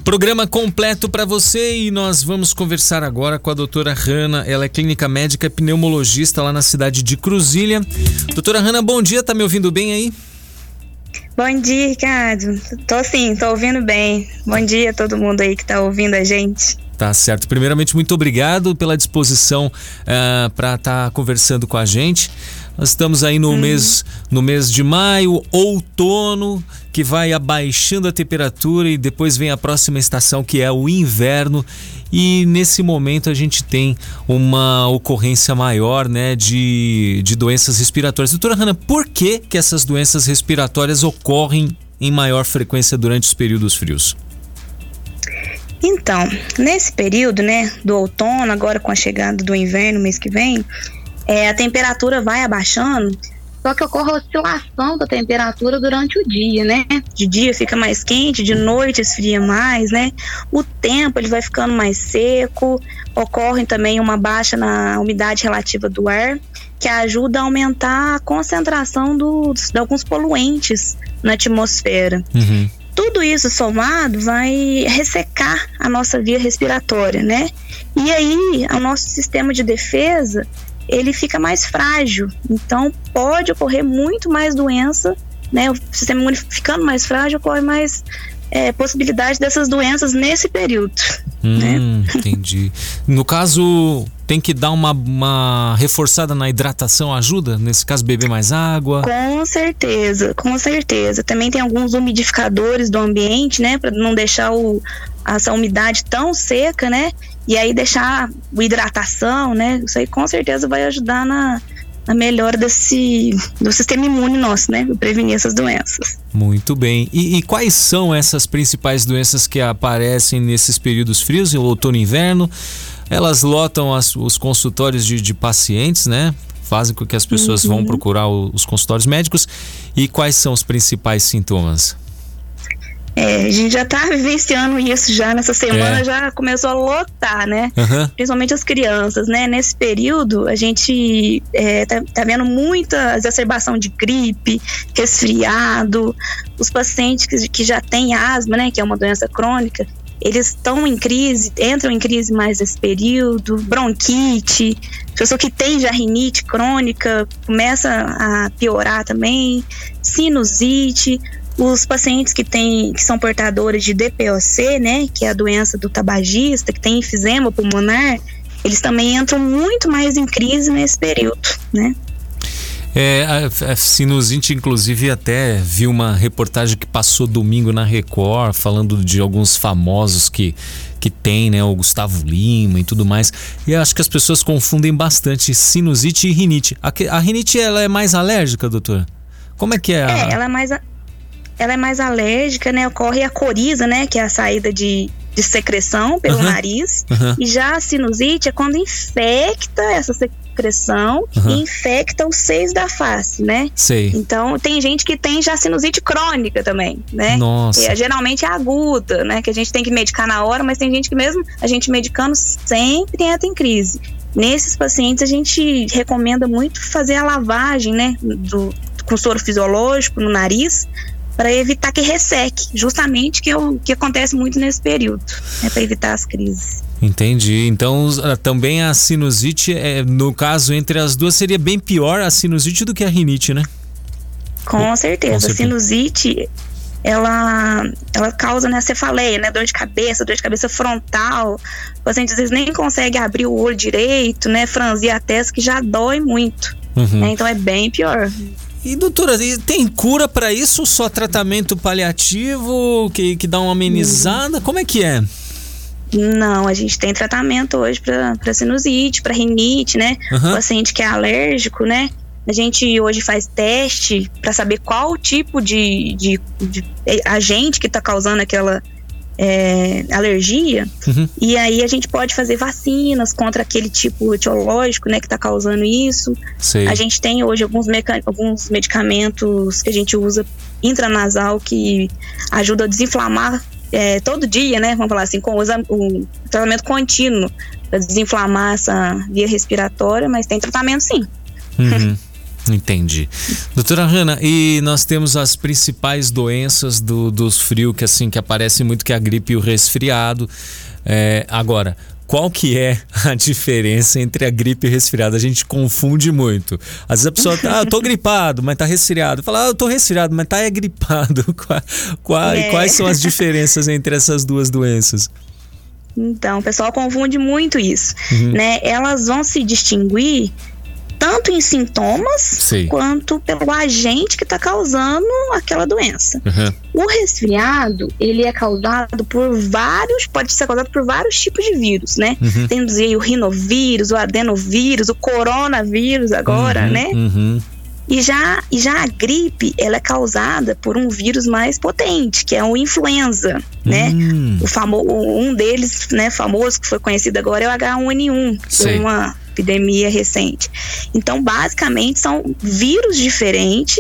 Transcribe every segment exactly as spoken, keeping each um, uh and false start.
Programa completo para você e nós vamos conversar agora com a doutora Hanna. Ela é clínica médica e pneumologista lá na cidade de Cruzília. Doutora Hanna, bom dia, tá me ouvindo bem aí? Bom dia, Ricardo. Tô sim, tô ouvindo bem. Bom dia a todo mundo aí que tá ouvindo a gente. Tá certo. Primeiramente, muito obrigado pela disposição uh, para estar tá conversando com a gente. Nós estamos aí no, hum. mês, no mês de maio, outono, que vai abaixando a temperatura e depois vem a próxima estação, que é o inverno. E nesse momento a gente tem uma ocorrência maior, né, de, de doenças respiratórias. Doutora Hanna, por que, que essas doenças respiratórias ocorrem em maior frequência durante os períodos frios? Então, nesse período, né, do outono, agora com a chegada do inverno, mês que vem, é, a temperatura vai abaixando, só que ocorre a oscilação da temperatura durante o dia, né? De dia fica mais quente, de noite esfria mais, né? O tempo ele vai ficando mais seco, ocorre também uma baixa na umidade relativa do ar, que ajuda a aumentar a concentração dos, de alguns poluentes na atmosfera. Uhum. Tudo isso somado vai ressecar a nossa via respiratória, né? E aí, o nosso sistema de defesa, ele fica mais frágil. Então, pode ocorrer muito mais doença, né? O sistema imune ficando mais frágil, ocorre mais é, possibilidade dessas doenças nesse período. Hum, né? Entendi. No caso, tem que dar uma, uma reforçada na hidratação, ajuda? Nesse caso, beber mais água? Com certeza, com certeza. Também tem alguns umidificadores do ambiente, né? Para não deixar o, essa umidade tão seca, né? E aí deixar a hidratação, né? Isso aí com certeza vai ajudar na, na melhora desse, do sistema imune nosso, né? Prevenir essas doenças. Muito bem. E, e quais são essas principais doenças que aparecem nesses períodos frios, outono e inverno? Elas lotam as, os consultórios de, de pacientes, né? Fazem com que as pessoas uhum. vão procurar o, os consultórios médicos. E quais são os principais sintomas? É, a gente já tá vivenciando isso já nessa semana, é. já começou a lotar, né? Uhum. Principalmente as crianças, né? Nesse período, a gente é, tá, tá vendo muita exacerbação de gripe, resfriado. Os pacientes que, que já têm asma, né? Que é uma doença crônica, eles estão em crise, entram em crise mais nesse período. Bronquite, pessoa que tem já rinite crônica, começa a piorar também. Sinusite. Os pacientes que, tem, que são portadores de D P O C, né, que é a doença do tabagista, que tem enfisema pulmonar, eles também entram muito mais em crise nesse período, né? É, a, a sinusite, inclusive, até vi uma reportagem que passou domingo na Record, falando de alguns famosos que, que tem, né, o Gustavo Lima e tudo mais. E eu acho que as pessoas confundem bastante sinusite e rinite. A, a rinite, ela é mais alérgica, doutora? Como é que é? A... É, ela é mais... A... Ela é mais alérgica, né? Ocorre a coriza, né? Que é a saída de, de secreção pelo uhum. nariz. Uhum. E já a sinusite é quando infecta essa secreção uhum. e infecta os seios da face, né? Sei. Então, tem gente que tem já sinusite crônica também, né? Nossa. E, geralmente é aguda, né? Que a gente tem que medicar na hora, mas tem gente que mesmo a gente medicando sempre entra em crise. Nesses pacientes, a gente recomenda muito fazer a lavagem, né? Do, com soro fisiológico no nariz, para evitar que resseque, justamente que é o que acontece muito nesse período, né, para evitar as crises. Entendi. Então também a sinusite, é, no caso entre as duas, seria bem pior a sinusite do que a rinite, né? Com certeza. Com certeza. A sinusite, ela, ela causa, né, cefaleia, né, dor de cabeça, dor de cabeça frontal. O paciente às vezes nem consegue abrir o olho direito, né, franzir a testa, que já dói muito. Uhum. Né, então é bem pior. E doutora, tem cura para isso ou só tratamento paliativo que, que dá uma amenizada? Hum. Como é que é? Não, a gente tem tratamento hoje para sinusite, para rinite, né? Uhum. O paciente que é alérgico, né? A gente hoje faz teste para saber qual tipo de, de, de agente que está causando aquela é, alergia. Uhum. E aí a gente pode fazer vacinas contra aquele tipo etiológico, né, que está causando isso. Sei. A gente tem hoje alguns, meca- alguns medicamentos que a gente usa intranasal que ajuda a desinflamar é, todo dia, né? Vamos falar assim, com o, o tratamento contínuo para desinflamar essa via respiratória, mas tem tratamento sim. Uhum. Entendi. Doutora Hanna, e nós temos as principais doenças do, dos frios que assim que aparecem muito, que é a gripe e o resfriado. É, agora, qual que é a diferença entre a gripe e o resfriado? A gente confunde muito. Às vezes a pessoa tá, ah, eu tô gripado, mas tá resfriado. Fala, ah, eu tô resfriado, mas tá é gripado. Qual, qual, é. Quais são as diferenças entre essas duas doenças? Então, o pessoal confunde muito isso, uhum. né? Elas vão se distinguir tanto em sintomas, Sim. quanto pelo agente que está causando aquela doença. Uhum. O resfriado, ele é causado por vários, pode ser causado por vários tipos de vírus, né? Uhum. Temos aí o rinovírus, o adenovírus, o coronavírus agora, uhum. né? Uhum. E já, e já a gripe, ela é causada por um vírus mais potente, que é o influenza, né? Hum. O famo, um deles, né, famoso, que foi conhecido agora, é o H um N um, que é uma epidemia recente. Então, basicamente, são vírus diferentes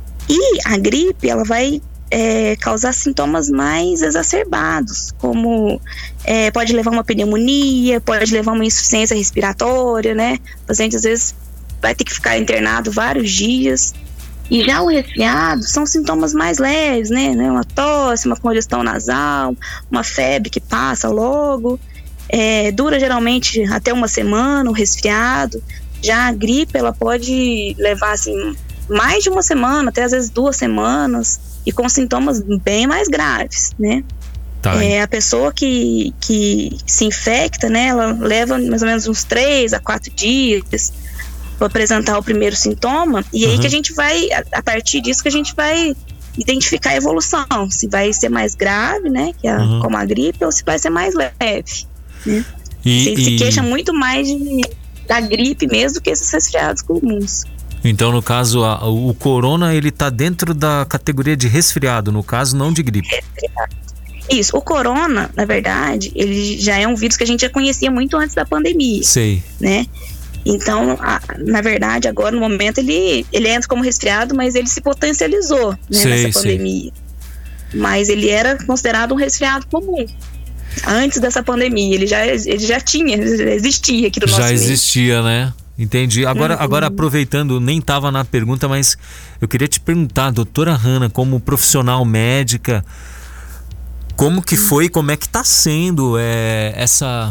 e a gripe, ela vai é, causar sintomas mais exacerbados, como é, pode levar uma pneumonia, pode levar uma insuficiência respiratória, né? O paciente, às vezes, vai ter que ficar internado vários dias. E já o resfriado são sintomas mais leves, né? Uma tosse, uma congestão nasal, uma febre que passa logo. É, dura geralmente até uma semana o resfriado. Já a gripe, ela pode levar assim, mais de uma semana, até às vezes duas semanas, e com sintomas bem mais graves, né? Tá, é, a pessoa que, que se infecta, né? Ela leva mais ou menos uns três a quatro dias para apresentar o primeiro sintoma, e uhum. aí que a gente vai, a, a partir disso que a gente vai identificar a evolução, se vai ser mais grave, né, que é uhum. como a gripe, ou se vai ser mais leve, né? E, e... se queixa muito mais de, da gripe mesmo do que esses resfriados comuns. Então, no caso, a, o corona, ele tá dentro da categoria de resfriado, no caso, não de gripe. Resfriado. Isso, o corona, na verdade, ele já é um vírus que a gente já conhecia muito antes da pandemia. Sei. Né? Então, a, na verdade, agora no momento ele, ele entra como resfriado, mas ele se potencializou, né, sei, nessa pandemia. Sei. Mas ele era considerado um resfriado comum. Antes dessa pandemia, ele já, ele já tinha, existia aqui no nosso meio. Já existia, né? Entendi. Agora, uhum. agora aproveitando, nem estava na pergunta, mas eu queria te perguntar, doutora Hanna, como profissional médica, como que foi, como é que está sendo é, essa...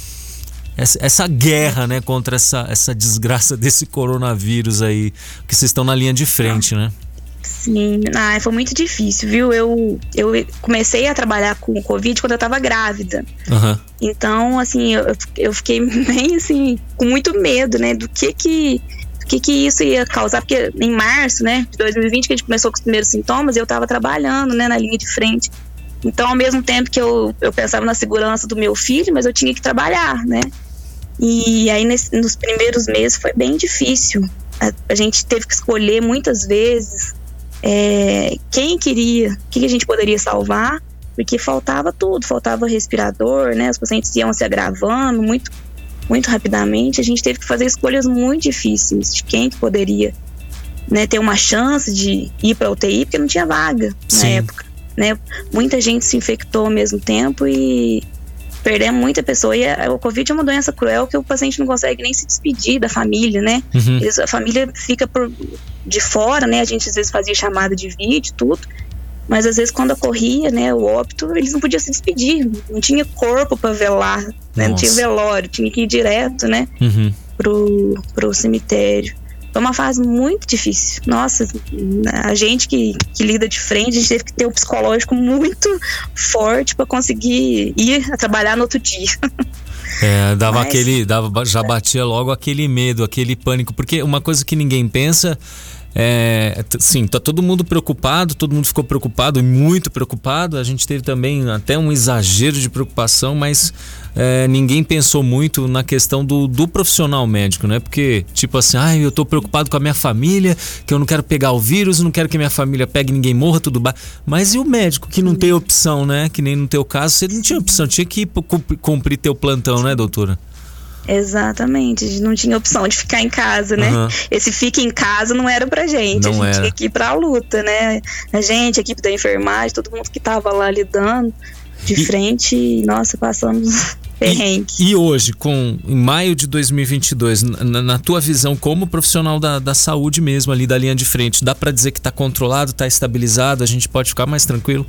Essa, essa guerra, né, contra essa, essa desgraça desse coronavírus aí, que vocês estão na linha de frente, né? Sim, ah, foi muito difícil, viu? Eu, eu comecei a trabalhar com o Covid quando eu tava grávida. Uhum. Então, assim, eu, eu fiquei bem, assim, com muito medo, né, do que que, do que que isso ia causar, porque em março, né, de dois mil e vinte, que a gente começou com os primeiros sintomas, eu tava trabalhando, né, na linha de frente. Então, ao mesmo tempo que eu, eu pensava na segurança do meu filho, mas eu tinha que trabalhar, né? E aí nesse, nos primeiros meses foi bem difícil. A, a gente teve que escolher muitas vezes é, quem queria, o que a gente poderia salvar, porque faltava tudo, faltava respirador, né? Os pacientes iam se agravando muito, muito rapidamente. A gente teve que fazer escolhas muito difíceis de quem que poderia, né, ter uma chance de ir para a U T I, porque não tinha vaga. Sim. Na época, né? Muita gente se infectou ao mesmo tempo e perdemos muita pessoa. E a, o Covid é uma doença cruel que o paciente não consegue nem se despedir da família, né? Uhum. Eles, a família fica por, de fora, né? A gente às vezes fazia chamada de vídeo, tudo. Mas às vezes quando ocorria, né, o óbito, eles não podiam se despedir. Não tinha corpo para velar, né? Não tinha velório, tinha que ir direto, né? Uhum. pro, pro cemitério. Foi uma fase muito difícil. Nossa, a gente que, que lida de frente, a gente teve que ter um psicológico muito forte para conseguir ir a trabalhar no outro dia. É, dava Mas, aquele, dava, já batia logo aquele medo, aquele pânico, porque uma coisa que ninguém pensa é, sim, tá todo mundo preocupado, todo mundo ficou preocupado e muito preocupado. A gente teve também até um exagero de preocupação, mas é, ninguém pensou muito na questão do, do profissional médico, né? Porque, tipo assim, ai, eu tô preocupado com a minha família, que eu não quero pegar o vírus, não quero que minha família pegue, ninguém morra, tudo bem. Mas e o médico que não tem opção, né? Que nem no teu caso, você não tinha opção, tinha que cumprir teu plantão, né, doutora? Exatamente, não tinha opção de ficar em casa, né? Uhum. Esse fica em casa não era pra gente, não a gente era. Tinha que ir pra luta, né? A gente, a equipe da enfermagem, todo mundo que tava lá lidando de e... frente, nossa, passamos perrengue. E, e hoje, com, em maio de dois mil e vinte e dois, na, na tua visão como profissional da, da saúde mesmo, ali da linha de frente, dá para dizer que está controlado, está estabilizado, a gente pode ficar mais tranquilo?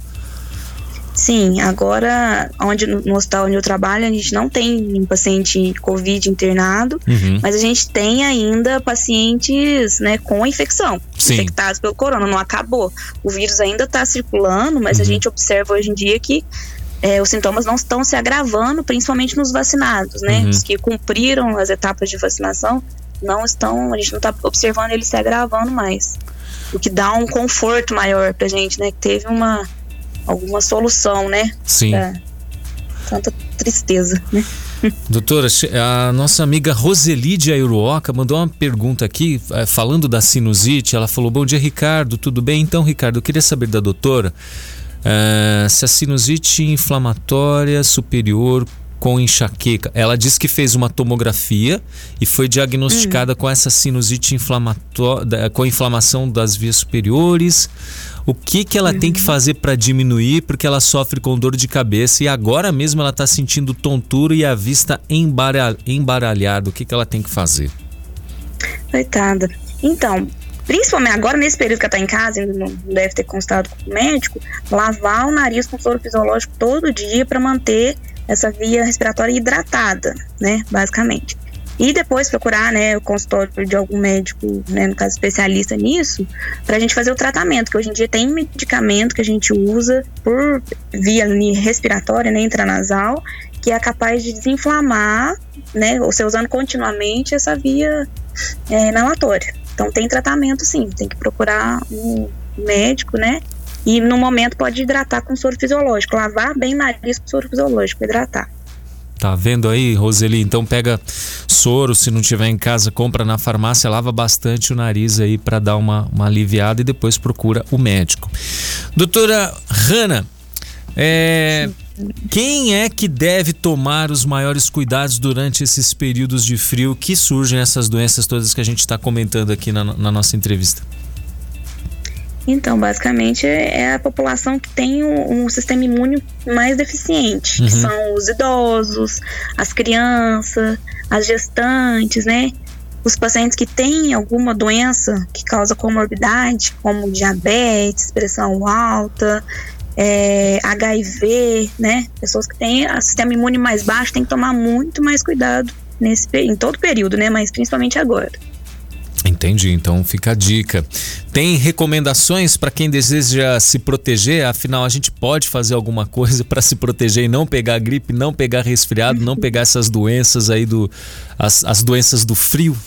Sim, agora onde, no hospital onde eu trabalho, a gente não tem paciente Covid internado, uhum. mas a gente tem ainda pacientes, né, com infecção, Sim. infectados pelo corona, não acabou. O vírus ainda está circulando, mas uhum. a gente observa hoje em dia que é, os sintomas não estão se agravando, principalmente nos vacinados, né? Uhum. Os que cumpriram as etapas de vacinação não estão, a gente não está observando eles se agravando mais. O que dá um conforto maior pra gente, né? Que teve uma alguma solução, né? Sim. Pra tanta tristeza, né? Doutora, a nossa amiga Roselide Airuoca mandou uma pergunta aqui, falando da sinusite. Ela falou: bom dia, Ricardo, tudo bem? Então, Ricardo, eu queria saber da doutora uh, se a sinusite inflamatória superior com enxaqueca, ela disse que fez uma tomografia e foi diagnosticada hum. com essa sinusite inflamatória, com inflamação das vias superiores. O que que ela uhum. tem que fazer para diminuir, porque ela sofre com dor de cabeça e agora mesmo ela está sentindo tontura e a vista embaralha, embaralhada. O que que ela tem que fazer? Coitada. Então, principalmente agora nesse período que ela está em casa, ainda não deve ter consultado com o médico, lavar o nariz com soro fisiológico todo dia para manter essa via respiratória hidratada, né, basicamente. E depois procurar, né, o consultório de algum médico, né, no caso especialista nisso, pra gente fazer o tratamento, que hoje em dia tem medicamento que a gente usa por via respiratória, né, intranasal, que é capaz de desinflamar, né, você usando continuamente essa via é, inalatória. Então tem tratamento sim, tem que procurar um médico, né, e no momento pode hidratar com soro fisiológico, lavar bem o nariz com soro fisiológico, hidratar. Tá vendo aí, Roseli? Então pega soro, se não tiver em casa, compra na farmácia, lava bastante o nariz aí para dar uma, uma aliviada e depois procura o médico. Doutora Hanna, é, quem é que deve tomar os maiores cuidados durante esses períodos de frio que surgem essas doenças todas que a gente está comentando aqui na, na nossa entrevista? Então, basicamente, é a população que tem um, um sistema imune mais deficiente, uhum. que são os idosos, as crianças, as gestantes, né? Os pacientes que têm alguma doença que causa comorbidade, como diabetes, pressão alta, é, H I V, né? Pessoas que têm o sistema imune mais baixo têm que tomar muito mais cuidado nesse, em todo período, né? Mas principalmente agora. Entendi, então fica a dica. Tem recomendações para quem deseja se proteger? Afinal, a gente pode fazer alguma coisa para se proteger e não pegar gripe, não pegar resfriado, não pegar essas doenças aí, do, as, as doenças do frio?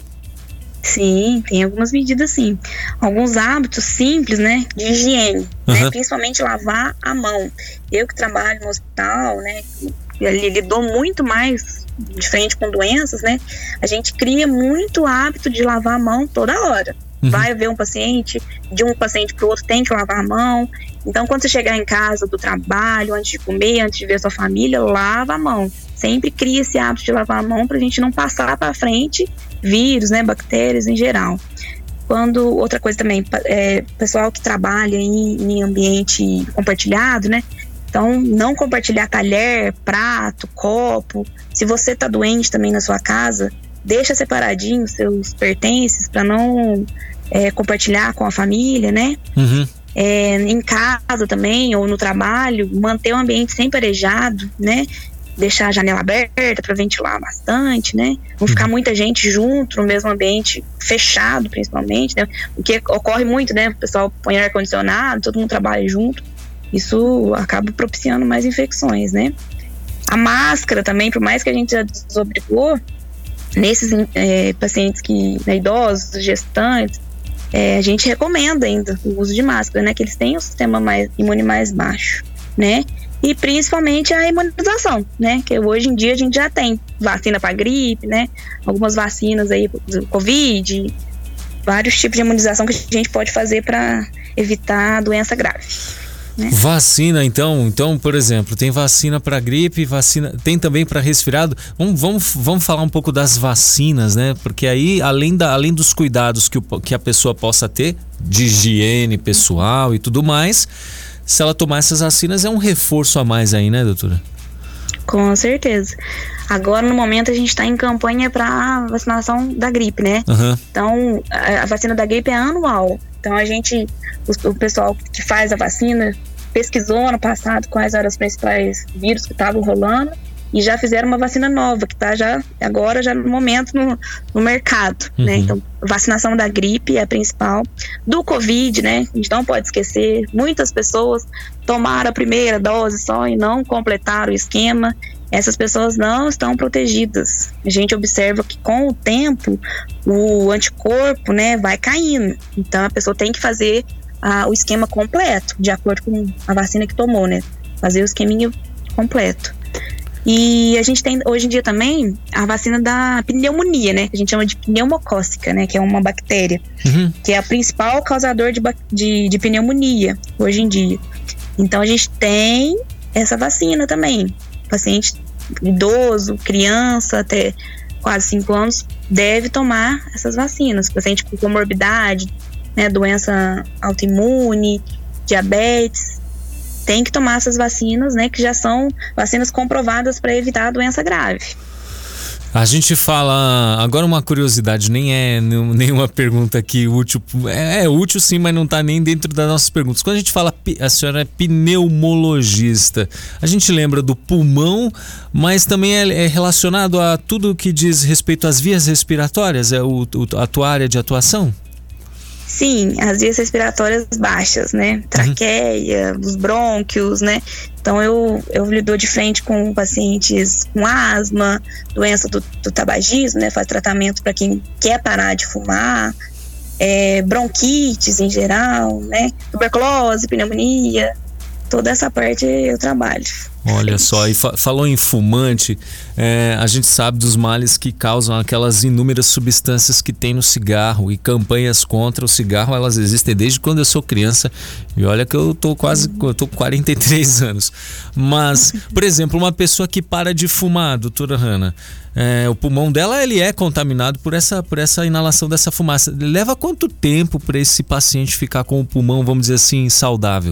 Sim, tem algumas medidas sim. Alguns hábitos simples, né, de higiene, uhum. né, principalmente lavar a mão. Eu que trabalho no hospital, né, ele lidou muito mais de frente com doenças, né? A gente cria muito hábito de lavar a mão toda hora. Uhum. Vai ver um paciente, de um paciente para o outro tem que lavar a mão. Então, quando você chegar em casa do trabalho, antes de comer, antes de ver a sua família, lava a mão. Sempre cria esse hábito de lavar a mão para a gente não passar para frente vírus, né? Bactérias em geral. Quando, outra coisa também, é, pessoal que trabalha em, em ambiente compartilhado, né? Então, não compartilhar talher, prato, copo. Se você tá doente também na sua casa, deixa separadinho os seus pertences para não é, compartilhar com a família, né? Uhum. É, em casa também, ou no trabalho, manter o ambiente sempre arejado, né? Deixar a janela aberta para ventilar bastante, né? Não ficar muita gente junto no mesmo ambiente, fechado principalmente, né? O que ocorre muito, né? O pessoal põe ar-condicionado, todo mundo trabalha junto. Isso acaba propiciando mais infecções, né? A máscara também, por mais que a gente já desobrigou, nesses é, pacientes que, né, idosos, gestantes, é, a gente recomenda ainda o uso de máscara, né? Que eles têm um sistema mais, imune mais baixo, né? E principalmente a imunização, né? Que hoje em dia a gente já tem vacina para gripe, né? Algumas vacinas aí, do Covid, vários tipos de imunização que a gente pode fazer para evitar doença grave. Né? Vacina, então, então, por exemplo, tem vacina para gripe, vacina, tem também para resfriado. Vamos, vamos, vamos falar um pouco das vacinas, né? Porque aí, além, da, além dos cuidados que, o, que a pessoa possa ter, de higiene pessoal e tudo mais, se ela tomar essas vacinas, é um reforço a mais aí, né, doutora? Com certeza. Agora, no momento, a gente está em campanha para vacinação da gripe, né? Uhum. Então, a, a vacina da gripe é anual. Então, a gente, o, o pessoal que faz a vacina pesquisou ano passado quais eram os principais vírus que estavam rolando e já fizeram uma vacina nova, que está já, agora, já no momento, no, no mercado, uhum. né? Então, vacinação da gripe é a principal. Do Covid, né? A gente não pode esquecer, muitas pessoas tomaram a primeira dose só e não completaram o esquema. Essas pessoas não estão protegidas. A gente observa que com o tempo o anticorpo, né, vai caindo. Então a pessoa tem que fazer ah, o esquema completo, de acordo com a vacina que tomou, né? Fazer o esqueminha completo. E a gente tem hoje em dia também a vacina da pneumonia, né? Que a gente chama de pneumocócica, né? Que é uma bactéria, uhum. que é a principal causador de, de, de pneumonia hoje em dia. Então a gente tem essa vacina também. Paciente idoso, criança até quase cinco anos deve tomar essas vacinas. Paciente com comorbidade, né, doença autoimune, diabetes, tem que tomar essas vacinas, né, que já são vacinas comprovadas para evitar a doença grave. A gente fala, agora uma curiosidade, nem é nenhuma pergunta aqui útil, é, é útil sim, mas não está nem dentro das nossas perguntas. Quando a gente fala, a senhora é pneumologista, a gente lembra do pulmão, mas também é, é relacionado a tudo que diz respeito às vias respiratórias, é o, o, a tua área de atuação? Sim, as vias respiratórias baixas, né? Traqueia, uhum. os brônquios, né? Então eu, eu lido de frente com pacientes com asma, doença do, do tabagismo, né? Faz tratamento para quem quer parar de fumar, é, bronquites em geral, né? Tuberculose, pneumonia, toda essa parte eu trabalho. Olha só, e fa- falou em fumante, é, a gente sabe dos males que causam aquelas inúmeras substâncias que tem no cigarro, e campanhas contra o cigarro, elas existem desde quando eu sou criança, e olha que eu tô quase, eu tô com quarenta e três anos. Mas, por exemplo, uma pessoa que para de fumar, doutora Hanna, é, o pulmão dela ele é contaminado por essa, por essa inalação dessa fumaça. Leva quanto tempo para esse paciente ficar com o pulmão, vamos dizer assim, saudável?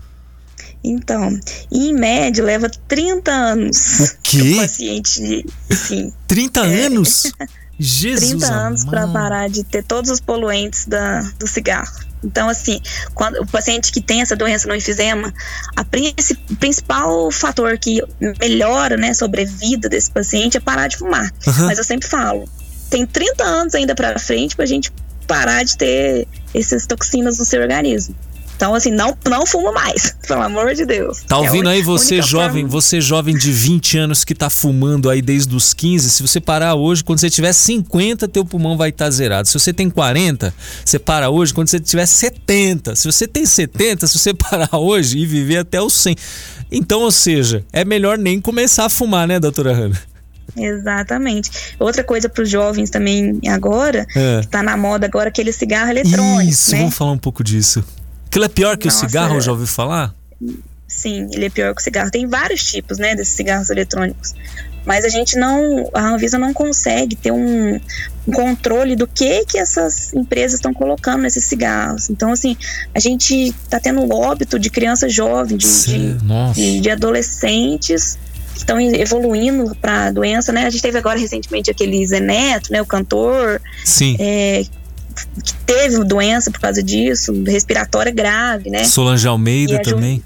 Então, em média, leva trinta anos. O quê? O paciente, sim. trinta é, anos? Jesus trinta anos para amado. parar de ter todos os poluentes da, do cigarro. Então, assim, quando o paciente que tem essa doença no enfisema, a princip, o principal fator que melhora, né, a sobrevida desse paciente é parar de fumar. Uhum. Mas eu sempre falo, tem trinta anos ainda para frente pra gente parar de ter essas toxinas no seu organismo. Então, assim, não, não fuma mais, pelo amor de Deus. Tá ouvindo é aí você jovem, forma... você jovem de vinte anos que tá fumando aí desde os quinze, se você parar hoje, quando você tiver cinquenta, teu pulmão vai estar tá zerado. Se você tem quarenta, você para hoje quando você tiver setenta. Se você tem setenta, se você parar hoje e viver até os cem. Então, ou seja, é melhor nem começar a fumar, né, doutora Hanna? Exatamente. Outra coisa para os jovens também agora, é. que tá na moda agora, aquele cigarro eletrônico. Isso, né? Vamos falar um pouco disso. Aquilo é pior que Nossa, o cigarro, eu já ouvi falar? Sim, ele é pior que o cigarro. Tem vários tipos, né, desses cigarros eletrônicos. Mas a gente não, a Anvisa não consegue ter um, um controle do que que essas empresas estão colocando nesses cigarros. Então, assim, a gente tá tendo um óbito de criança jovem, de, de, de, de adolescentes que estão evoluindo para a doença, né? A gente teve agora recentemente aquele Zé Neto, né, o cantor. Sim. É, que teve doença por causa disso, respiratória grave, né? Solange Almeida também.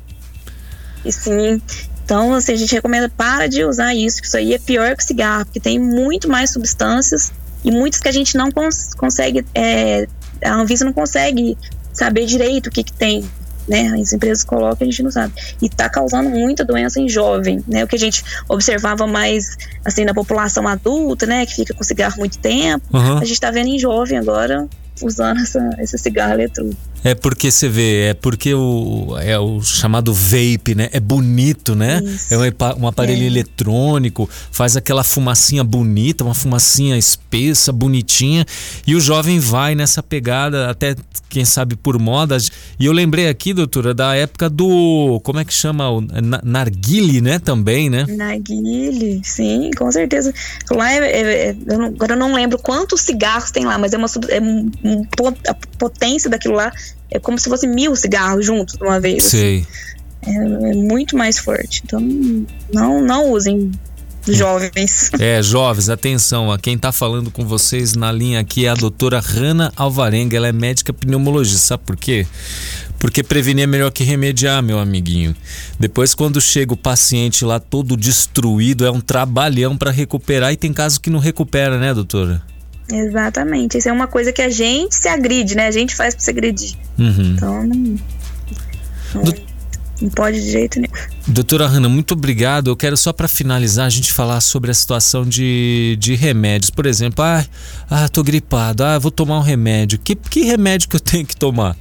E sim. Então, assim, a gente recomenda, para de usar isso, que isso aí é pior que cigarro, porque tem muito mais substâncias e muitas que a gente não cons- consegue, é, a Anvisa não consegue saber direito o que que tem, né? As empresas colocam e a gente não sabe. E tá causando muita doença em jovem, né? O que a gente observava mais, assim, na população adulta, né? Que fica com cigarro muito tempo. Uhum. A gente tá vendo em jovem agora usando essa, esse cigarro eletrônico. É porque você vê, é porque o, é o chamado vape, né? É bonito, né? Isso. É um, um aparelho é. eletrônico, faz aquela fumacinha bonita, uma fumacinha espessa, bonitinha, e o jovem vai nessa pegada, até quem sabe por moda. E eu lembrei aqui, doutora, da época do, como é que chama? O narguile, né? Também, né? Narguile, sim, com certeza. Lá é, é, é, eu não, agora eu não lembro quantos cigarros tem lá, mas é uma é um, um, a potência daquilo lá é como se fosse mil cigarros juntos de uma vez. Sei. Assim. é, é muito mais forte. Então, não, não usem, jovens. É, jovens, atenção, a quem tá falando com vocês na linha aqui é a doutora Hanna Alvarenga, ela é médica pneumologista, sabe por quê? Porque prevenir é melhor que remediar, meu amiguinho. Depois, quando chega o paciente lá todo destruído, é um trabalhão para recuperar, e tem casos que não recupera, né, doutora? Exatamente, isso é uma coisa que a gente se agride, né? A gente faz pra se agredir. Uhum. Então, não, não, Do... não pode de jeito nenhum. Doutora Hanna, muito obrigado. Eu quero só para finalizar a gente falar sobre a situação de, de remédios. Por exemplo, ah, ah, tô gripado, ah, vou tomar um remédio. Que, que remédio que eu tenho que tomar?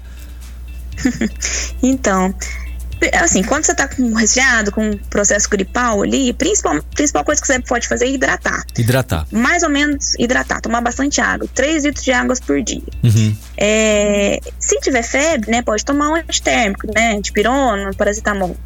Então, assim, quando você tá com resfriado, com um processo gripal ali, principal, principal coisa que você pode fazer é hidratar. Hidratar. Mais ou menos hidratar, tomar bastante água, três litros de água por dia. Uhum. É, se tiver febre, né, pode tomar um antitérmico, né, dipirona, paracetamol.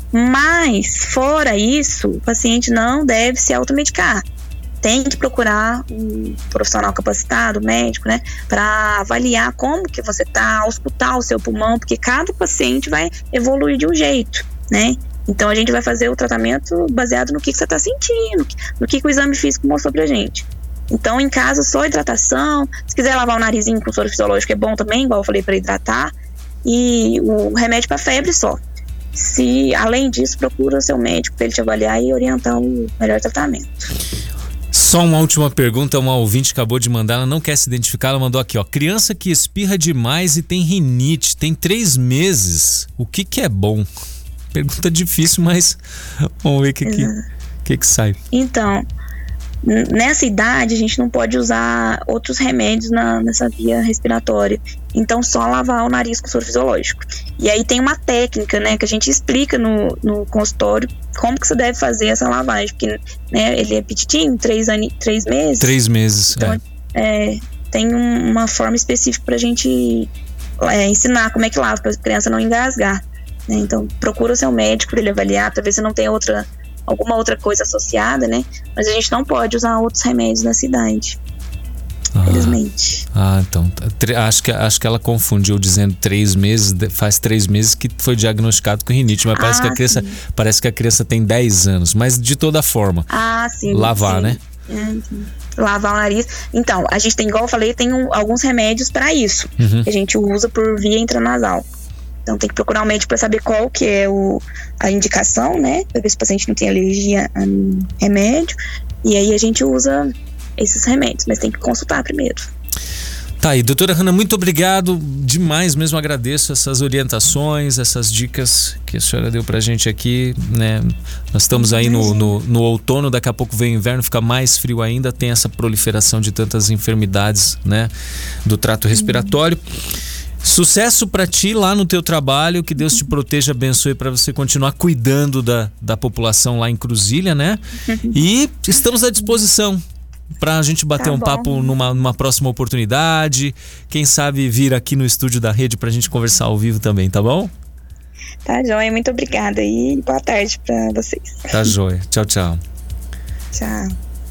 Mas, fora isso, o paciente não deve se automedicar. Tem que procurar um profissional capacitado, médico, né, para avaliar como que você tá, auscultar o seu pulmão, porque cada paciente vai evoluir de um jeito, né? Então a gente vai fazer o tratamento baseado no que, que você tá sentindo, no que, que o exame físico mostrou pra gente. Então, em casa, só hidratação. Se quiser lavar o narizinho com soro fisiológico é bom também, igual eu falei, para hidratar. E o remédio para febre só. Se, além disso, procura o seu médico para ele te avaliar e orientar o melhor tratamento. Só uma última pergunta, uma ouvinte acabou de mandar, ela não quer se identificar, ela mandou aqui, ó, criança que espirra demais e tem rinite, tem três meses, o que que é bom? Pergunta difícil, mas vamos ver o que que, que que sai. Então, nessa idade a gente não pode usar outros remédios na, nessa via respiratória, então só lavar o nariz com soro fisiológico. E aí tem uma técnica, né, que a gente explica no, no consultório como que você deve fazer essa lavagem, porque, né, ele é petitinho, três, ani, três meses. Três meses, então, é. é tem um, uma forma específica pra gente é, ensinar como é que lava, pra criança não engasgar, né? Então procura o seu médico pra ele avaliar, pra ver se não tem outra, alguma outra coisa associada, né? Mas a gente não pode usar outros remédios nessa idade. Ah, Felizmente. Ah, então. Acho que, acho que ela confundiu dizendo três meses, faz três meses que foi diagnosticado com rinite, mas parece, ah, que, a criança, parece que a criança tem dez anos. Mas de toda forma, ah, sim, lavar, sim. né? É, lavar o nariz. Então, a gente tem, igual eu falei, tem um, alguns remédios para isso, uhum. que a gente usa por via intranasal. Então tem que procurar um médico para saber qual que é o, a indicação, né? Para ver se o paciente não tem alergia a remédio. E aí a gente usa esses remédios, mas tem que consultar primeiro. Tá aí, doutora Hanna, muito obrigado, demais mesmo, agradeço essas orientações, essas dicas que a senhora deu pra gente aqui, né? Nós estamos aí no, no, no outono, daqui a pouco vem o inverno, fica mais frio ainda, tem essa proliferação de tantas enfermidades, né? Do trato respiratório. Sucesso para ti lá no teu trabalho, que Deus te proteja, abençoe para você continuar cuidando da, da população lá em Cruzília, né? E estamos à disposição para a gente bater tá um bom. papo numa, numa próxima oportunidade, quem sabe vir aqui no estúdio da Rede para a gente conversar ao vivo também, tá bom? Tá joia, muito obrigada e boa tarde para vocês. Tá joia, tchau, tchau. Tchau.